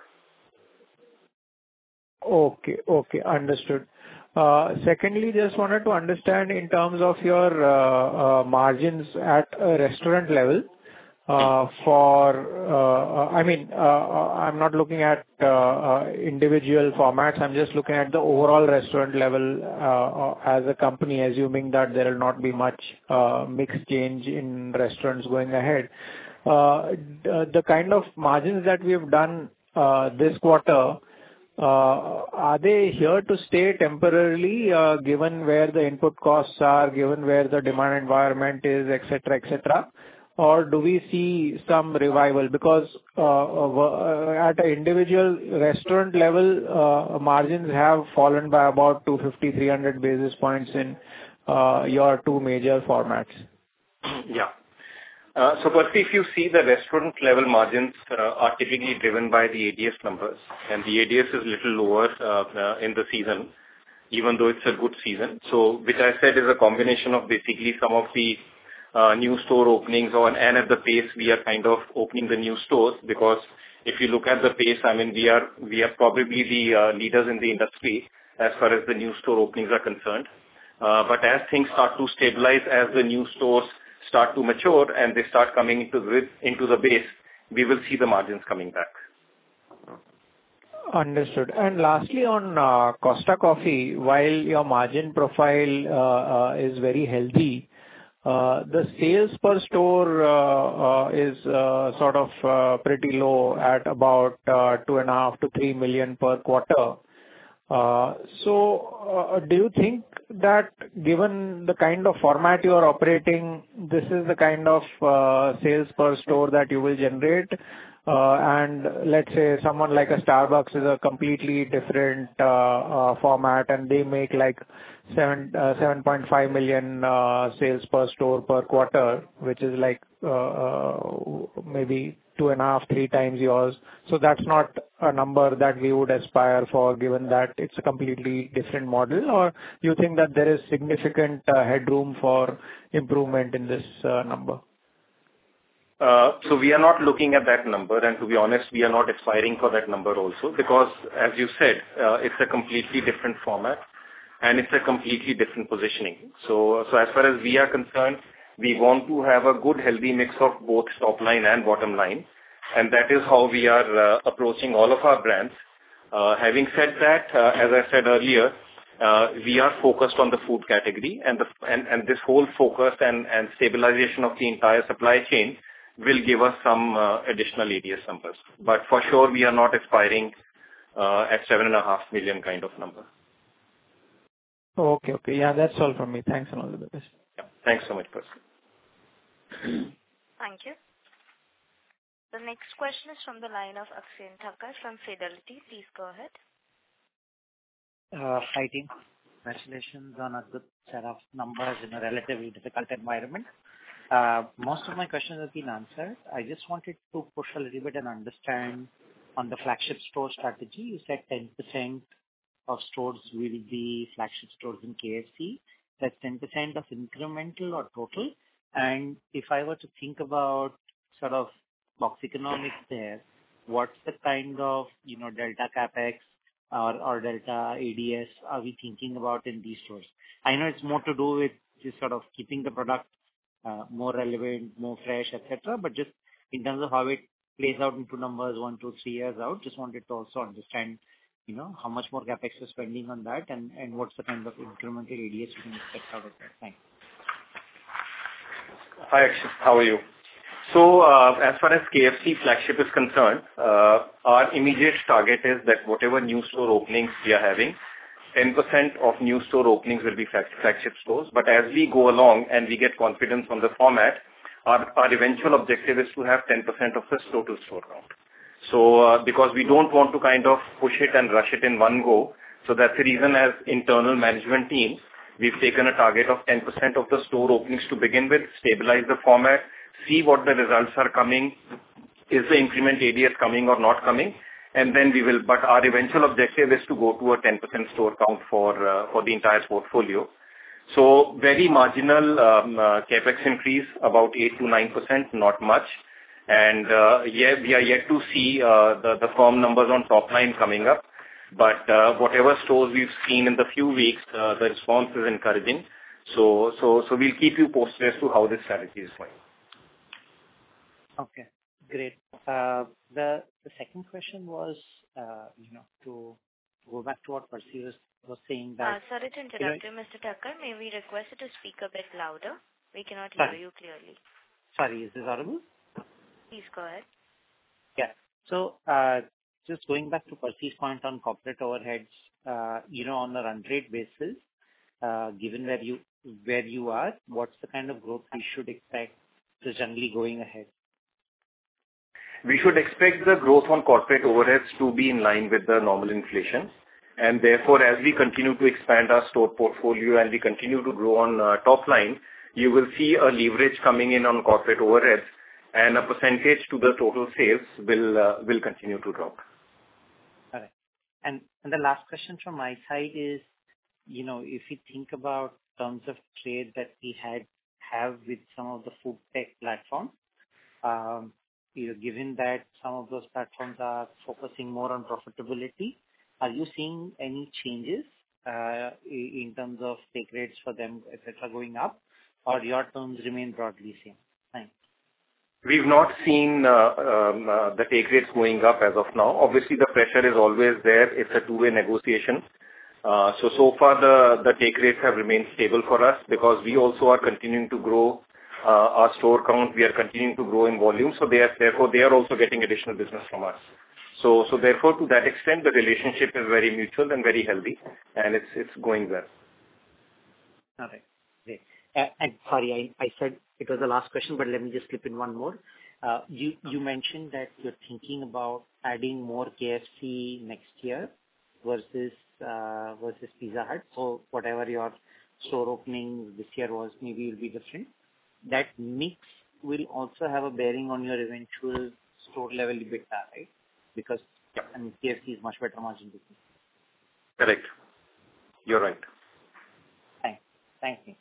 Okay. Okay, understood. Uh Secondly, just wanted to understand in terms of your uh uh margins at a restaurant level, uh for, uh I mean, uh uh, I'm not looking at uh uh individual formats. I'm just looking at the overall restaurant level, uh uh, as a company, assuming that there will not be much uh mix change in restaurants going ahead. Uh d- The kind of margins that we have done uh this quarter, Uh are they here to stay temporarily, uh given where the input costs are, given where the demand environment is, et cetera, et cetera? Or do we see some revival? Because uh uh at an individual restaurant level, uh margins have fallen by about two fifty to three hundred basis points in uh your two major formats. Yeah. Uh, So Percy, if you see the restaurant level margins uh, are typically driven by the A D S numbers, and the A D S is little lower uh, uh, in the season, even though it's a good season. So which I said is a combination of basically some of the uh, new store openings on, and at the pace we are kind of opening the new stores, because if you look at the pace, I mean, we are we are probably the uh, leaders in the industry as far as the new store openings are concerned. Uh, But as things start to stabilize, as the new stores start to mature and they start coming into the, into the base, we will see the margins coming back. Understood. And lastly, on uh Costa Coffee, while your margin profile uh uh is very healthy, uh the sales per store uh uh is uh sort of uh pretty low at about uh two and a half to three million per quarter. Uh So, uh do you think that given the kind of format you are operating, this is the kind of uh sales per store that you will generate? Uh And let's say someone like a Starbucks is a completely different uh uh format, and they make like seven uh seven point five million uh sales per store per quarter, which is like uh uh maybe two and a half, three times yours. So that's not a number that we would aspire for, given that it's a completely different model? Or you think that there is significant uh, headroom for improvement in this uh, number? Uh, So we are not looking at that number, and to be honest, we are not aspiring for that number also, because as you said, uh, it's a completely different format and it's a completely different positioning. So, so as far as we are concerned, we want to have a good, healthy mix of both top line and bottom line, and that is how we are uh, approaching all of our brands. Uh, having said that, uh, as I said earlier, uh, we are focused on the food category, and, the, and, and this whole focus and, and stabilization of the entire supply chain will give us some uh, additional A D S numbers. But for sure, we are not aspiring uh, at seven and a half million kind of number. Okay, okay. Yeah, that's all from me. Thanks and all the best. Yeah. Thanks so much, Percy. Thank you. The next question is from the line of Akshen Thakkar from Fidelity. Please go ahead. Uh, Hi, team. Congratulations on a good set of numbers in a relatively difficult environment. Uh, Most of my questions have been answered. I just wanted to push a little bit and understand on the flagship store strategy. You said ten percent of stores will be flagship stores in K F C. That's ten percent of incremental or total? And if I were to think about sort of box economics there, what's the kind of, you know, delta CapEx or, or delta A D S are we thinking about in these stores? I know it's more to do with just sort of keeping the product uh, more relevant, more fresh, et cetera. But just in terms of how it plays out into numbers one, two, three years out, just wanted to also understand, you know, how much more CapEx you're spending on that and, and what's the kind of incremental A D S you can expect out of that. Thanks. Hi, Akshay. How are you? So, uh, as far as K F C flagship is concerned, uh, our immediate target is that whatever new store openings we are having, ten percent of new store openings will be flagship stores. But as we go along and we get confidence on the format, our, our eventual objective is to have ten percent of the total store count. So, uh, because we don't want to kind of push it and rush it in one go, so that's the reason as internal management team, we've taken a target of ten percent of the store openings to begin with, stabilize the format, see what the results are coming, is the increment A D S coming or not coming, and then we will. But our eventual objective is to go to a ten percent store count for uh, for the entire portfolio. So very marginal um, uh, capex increase, about eight to nine percent, not much. And uh, yeah, we are yet to see uh, the the firm numbers on top line coming up. But uh, whatever stores we've seen in the few weeks, uh, the response is encouraging. So so so we'll keep you posted as to how this strategy is going. Okay, great. Uh, the the second question was, uh, you know, to go back to what Percy was, was saying that. Uh, sorry to interrupt you, Mister Thakkar. May we request you to speak a bit louder? We cannot Sorry. hear you clearly. Sorry, is this audible? Please go ahead. Yeah. So, uh, just going back to Percy's point on corporate overheads, uh, you know, on a run rate basis, uh, given where you where you are, what's the kind of growth we should expect just generally going ahead? We should expect the growth on corporate overheads to be in line with the normal inflation. And therefore, as we continue to expand our store portfolio and we continue to grow on uh, top line, you will see a leverage coming in on corporate overheads, and a percentage to the total sales will uh, will continue to drop. All right. And and the last question from my side is, you know, if you think about terms of trade that we had have with some of the food tech platforms, um, you know, given that some of those platforms are focusing more on profitability, are you seeing any changes uh, in terms of take rates for them, et cetera, going up, or your terms remain broadly same? Thanks. We've not seen uh, um, uh, the take rates going up as of now. Obviously, the pressure is always there. It's a two-way negotiation. Uh, so, so far the, the take rates have remained stable for us because we also are continuing to grow uh, our store count. We are continuing to grow in volume. So they are, therefore, they are also getting additional business from us. So, so therefore, to that extent, the relationship is very mutual and very healthy, and it's it's going well. All right. Great. Uh, and sorry, I, I said it was the last question, but let me just slip in one more. Uh, you you mentioned that you're thinking about adding more K F C next year versus uh, versus Pizza Hut. So whatever your store opening this year was, maybe will be different. That mix will also have a bearing on your eventual store level EBITDA, right? Because yeah. I mean, K F C is much better margin business. Correct. You're right. Thanks. Thank you.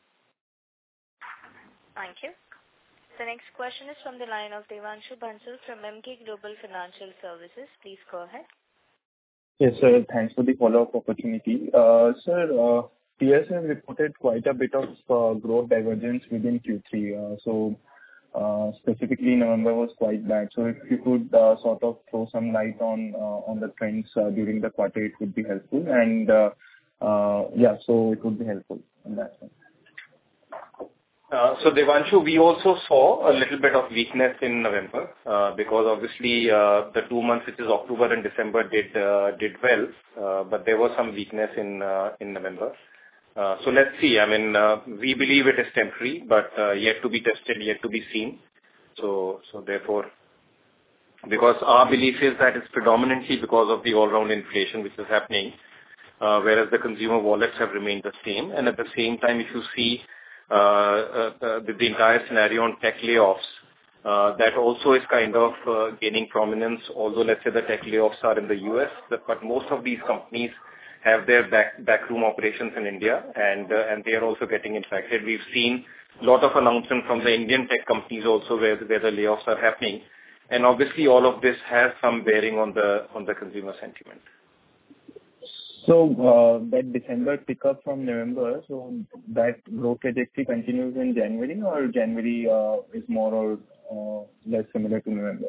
Thank you. The next question is from the line of Devanshu Bansal from Emkay Global Financial Services. Please go ahead. Yes, sir. Thanks for the follow-up opportunity. Uh, sir, uh, P S have reported quite a bit of uh, growth divergence within Q three. Uh, so, uh, specifically, November was quite bad. So, if you could uh, sort of throw some light on uh, on the trends uh, during the quarter, it would be helpful. And uh, uh, yeah, so it would be helpful on that one. Uh, so Devanshu, we also saw a little bit of weakness in November uh, because obviously uh, the two months, which is October and December, did uh, did well, uh, but there was some weakness in uh, in November. Uh, so let's see. I mean, uh, we believe it is temporary, but uh, yet to be tested, yet to be seen. So so therefore, because our belief is that it's predominantly because of the all-round inflation which is happening, uh, whereas the consumer wallets have remained the same, and at the same time, if you see Uh, uh, the, the entire scenario on tech layoffs, uh, that also is kind of uh, gaining prominence, although let's say the tech layoffs are in the U S, but most of these companies have their back backroom operations in India, and uh, and they are also getting impacted. We've seen lot of announcements from the Indian tech companies also where, where the layoffs are happening. And obviously all of this has some bearing on the on the consumer sentiment. So uh, that December pickup from November, so that growth trajectory continues in January, or January uh, is more or uh, less similar to November?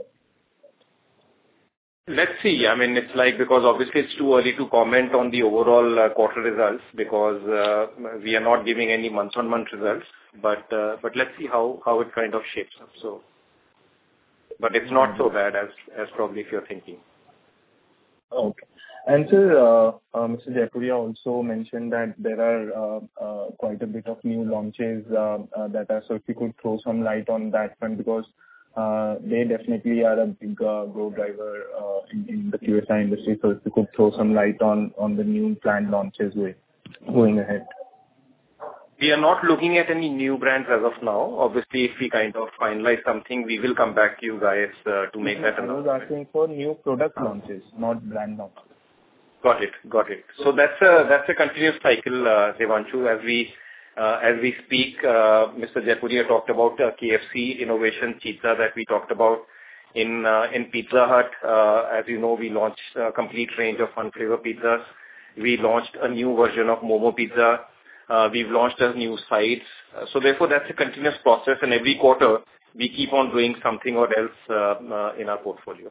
Let's see. I mean, it's like, because obviously it's too early to comment on the overall uh, quarter results because uh, we are not giving any month-on-month results. But uh, but let's see how, how it kind of shapes up. So, but it's not so bad as as probably if you're thinking. Okay. And sir, uh, uh, Mister Jaipuria also mentioned that there are uh, uh, quite a bit of new launches uh, uh, that are. So if you could throw some light on that front, because uh, they definitely are a big uh, growth driver uh, in, in the Q S R industry. So if you could throw some light on on the new planned launches way, going ahead. We are not looking at any new brands as of now. Obviously, if we kind of finalize something, we will come back to you guys uh, to make that announcement. I was asking for new product launches, not brand launches. Got it. Got it. So that's a that's a continuous cycle, uh, Devanshu. As we uh, as we speak, uh, Mister Jaipuria talked about uh, K F C innovation pizza that we talked about in uh, in Pizza Hut. Uh, as you know, we launched a complete range of fun flavor pizzas. We launched a new version of Momo Pizza. Uh, we've launched a new sides. Uh, so therefore, that's a continuous process, and every quarter we keep on doing something or else uh, uh, in our portfolio.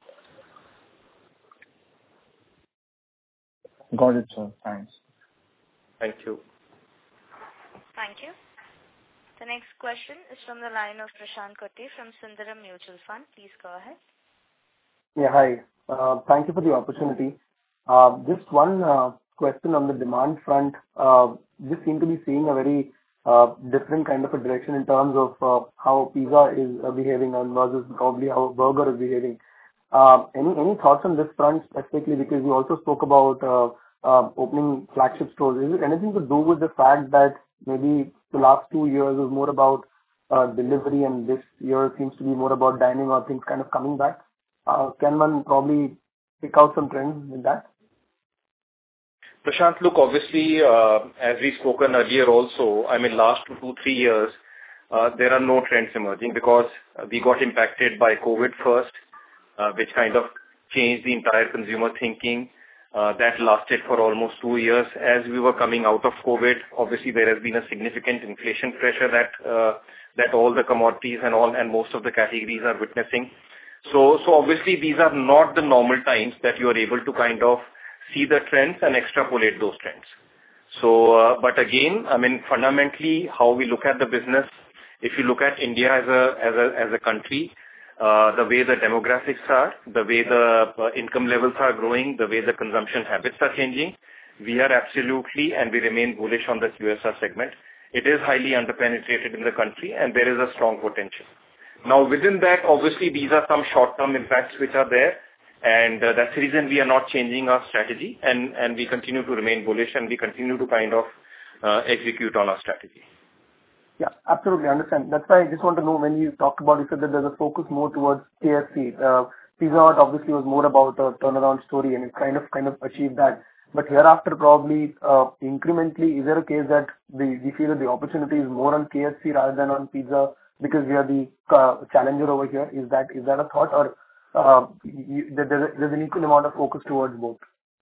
Got it, sir. Thanks. Thank you. Thank you. The next question is from the line of Prashant Kotte from Sundaram Mutual Fund. Please go ahead. Yeah, hi. Uh, thank you for the opportunity. Uh, just one uh, question on the demand front. Uh, just seem to be seeing a very uh, different kind of a direction in terms of uh, how pizza is uh, behaving and versus probably how burger is behaving. Uh, any any thoughts on this front specifically, because we also spoke about uh, uh, opening flagship stores. Is it anything to do with the fact that maybe the last two years was more about uh, delivery and this year seems to be more about dining or things kind of coming back? Uh, can one probably pick out some trends in that? Prashant, look, obviously, uh, as we've spoken earlier also, I mean, last two, two, three years, uh, there are no trends emerging because we got impacted by COVID first, uh, which kind of changed the entire consumer thinking. Uh, that lasted for almost two years. As we were coming out of COVID, obviously there has been a significant inflation pressure that uh, that all the commodities and all and most of the categories are witnessing. So, so obviously these are not the normal times that you are able to kind of see the trends and extrapolate those trends. So, uh, but again, I mean, fundamentally, how we look at the business, if you look at India as a as a as a country, uh, the way the demographics are, the way the uh, income levels are growing, the way the consumption habits are changing, we are absolutely and we remain bullish on the Q S R segment. It is highly underpenetrated in the country, and there is a strong potential. Now, within that, obviously, these are some short-term impacts which are there. And uh, that's the reason we are not changing our strategy, and, and we continue to remain bullish, and we continue to kind of uh, execute on our strategy. Yeah, absolutely. I understand. That's why I just want to know, when you talked about, you said that there's a focus more towards K F C. Uh, Pizza Hut obviously was more about a turnaround story, and it kind of kind of achieved that. But hereafter, probably uh, incrementally, is there a case that the, we feel that the opportunity is more on K F C rather than on pizza because we are the uh, challenger over here? Is that is that a thought, or Uh, you, there's, there's an equal amount of focus towards both?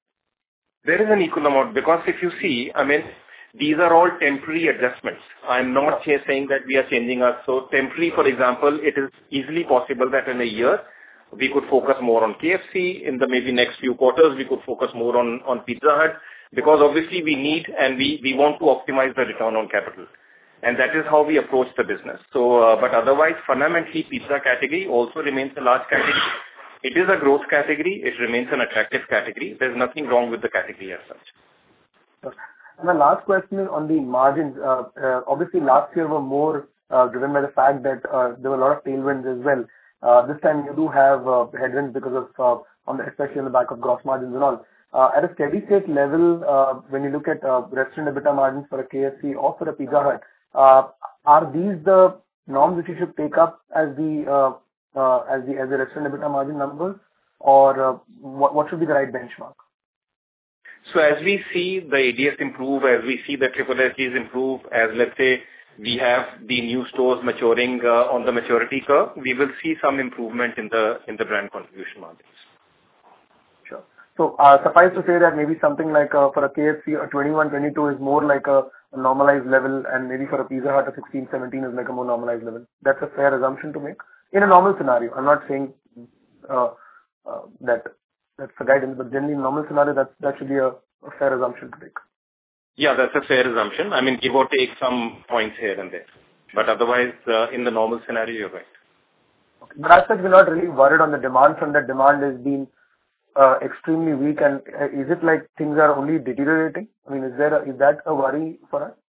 There is an equal amount, because if you see, I mean, these are all temporary adjustments. I'm not yeah. saying that we are changing us. So temporary, for example, it is easily possible that in a year, we could focus more on K F C. In the maybe next few quarters, we could focus more on, on Pizza Hut, because obviously we need and we, we want to optimize the return on capital. And that is how we approach the business. So, uh, but otherwise, fundamentally, pizza category also remains a large category. It is a growth category. It remains an attractive category. There's nothing wrong with the category as such. And my last question is on the margins. Uh, uh, obviously, last year were more uh, driven by the fact that uh, there were a lot of tailwinds as well. Uh, this time, you do have uh, headwinds because of, uh, on the, especially on the back of gross margins and all. Uh, at a steady state level, uh, when you look at uh, restaurant EBITDA margins for a K F C or for a Pizza Hut, Uh, are these the norms which you should take up as the uh, uh, as the as the restaurant EBITDA margin numbers, or uh, what what should be the right benchmark? So as we see the A D S improve, as we see the triple S Gs improve, as let's say we have the new stores maturing uh, on the maturity curve, we will see some improvement in the in the brand contribution margins. Sure. So uh, suffice to say that maybe something like uh, for a K F C, a twenty-one, twenty-two is more like a, a normalized level, and maybe for a Pizza Hut, a sixteen, seventeen is like a more normalized level. That's a fair assumption to make in a normal scenario. I'm not saying uh, uh, that that's the guidance, but generally in a normal scenario, that that should be a, a fair assumption to make. Yeah, that's a fair assumption. I mean, give or take some points here and there. But otherwise, uh, in the normal scenario, you're right. Okay. But as such, we're not really worried on the demand front. That demand has been uh, extremely weak. And uh, is it like things are only deteriorating? I mean, is there a, is that a worry for us?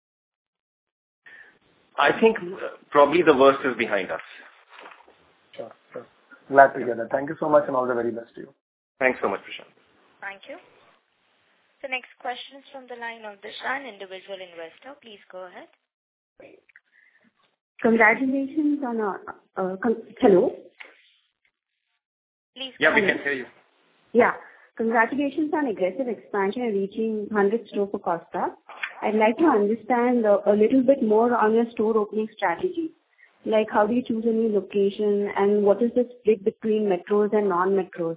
I think uh, probably the worst is behind us. Sure, sure. Glad to hear that. Thank you so much and all the very best to you. Thanks so much, Prashant. Thank you. The next question is from the line of Disha, an individual investor. Please go ahead. Congratulations on a... Uh, con- hello? Please Yeah, go we ahead. can hear you. Yeah. Congratulations on aggressive expansion and reaching one hundred stores for Costa. I'd like to understand uh, a little bit more on your store opening strategy. Like, how do you choose a new location and what is the split between metros and non-metros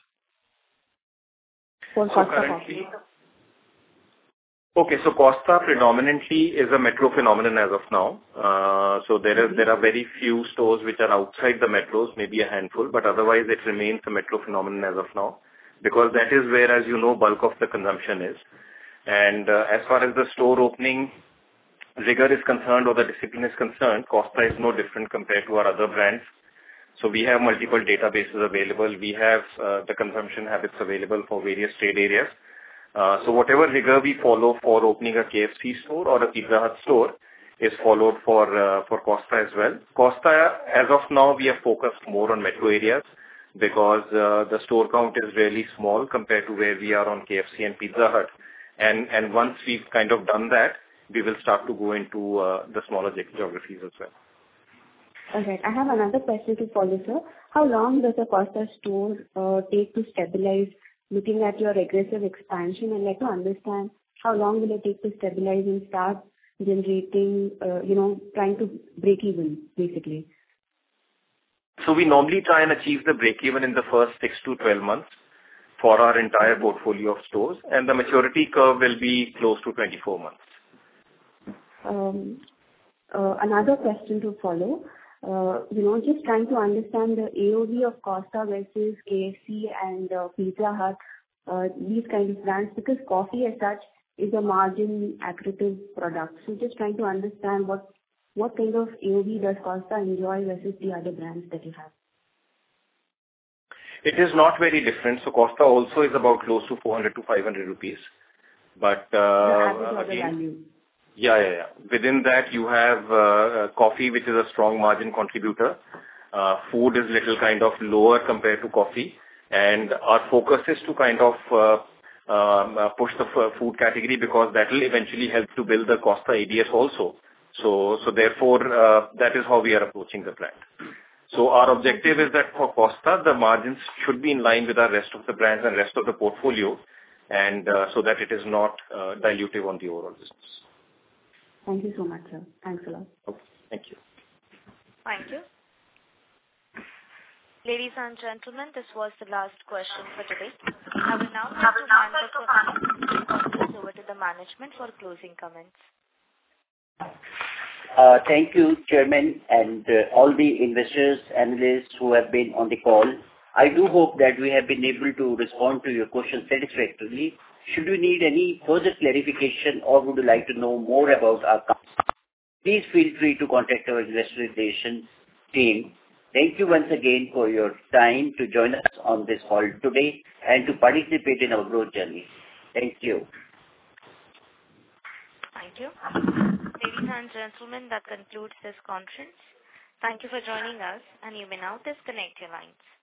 for So Costa currently, Coffee? okay, so Costa predominantly is a metro phenomenon as of now. Uh, so there is there are very few stores which are outside the metros, maybe a handful, but otherwise it remains a metro phenomenon as of now, because that is where, as you know, bulk of the consumption is. And uh, as far as the store opening rigor is concerned or the discipline is concerned, Costa is no different compared to our other brands. So we have multiple databases available. We have uh, the consumption habits available for various trade areas. Uh, so whatever rigor we follow for opening a K F C store or a Pizza Hut store is followed for uh, for Costa as well. Costa, as of now, we have focused more on metro areas because uh, the store count is really small compared to where we are on K F C and Pizza Hut. And and once we've kind of done that, we will start to go into uh, the smaller ge- geographies as well. All right. I have another question to follow, sir. How long does a Costa store uh, take to stabilize? Looking at your aggressive expansion, I'd like to understand how long will it take to stabilize and start generating, uh, you know, trying to break even, basically. So we normally try and achieve the break even in the first six to twelve months for our entire portfolio of stores, and the maturity curve will be close to twenty-four months. Um, uh, another question to follow. Uh, you know, just trying to understand the A O V of Costa versus K F C and uh, Pizza Hut, uh, these kind of brands, because coffee as such is a margin accretive product. So just trying to understand what what kind of A O V does Costa enjoy versus the other brands that you have. It is not very different. So Costa also is about close to four hundred to five hundred rupees. But uh, the average order again, value. Yeah, yeah, yeah. Within that, you have uh, coffee, which is a strong margin contributor. Uh, food is little kind of lower compared to coffee. And our focus is to kind of uh, um, uh, push the f- food category because that will eventually help to build the Costa A D S also. So, so therefore, uh, that is how we are approaching the brand. So our objective is that for Costa, the margins should be in line with our rest of the brands and rest of the portfolio, and uh, so that it is not uh, dilutive on the overall business. Thank you so much, sir. Thanks a lot. Okay. Thank you. Thank you. Ladies and gentlemen, this was the last question for today. I will now like to hand the conference over to the management for closing comments. Uh, thank you, Chairman, and uh, all the investors, analysts who have been on the call. I do hope that we have been able to respond to your questions satisfactorily. Should you need any further clarification or would you like to know more about our company, please feel free to contact our investor relations team. Thank you once again for your time to join us on this call today and to participate in our growth journey. Thank you. Thank you. Ladies and gentlemen, that concludes this conference. Thank you for joining us, and you may now disconnect your lines.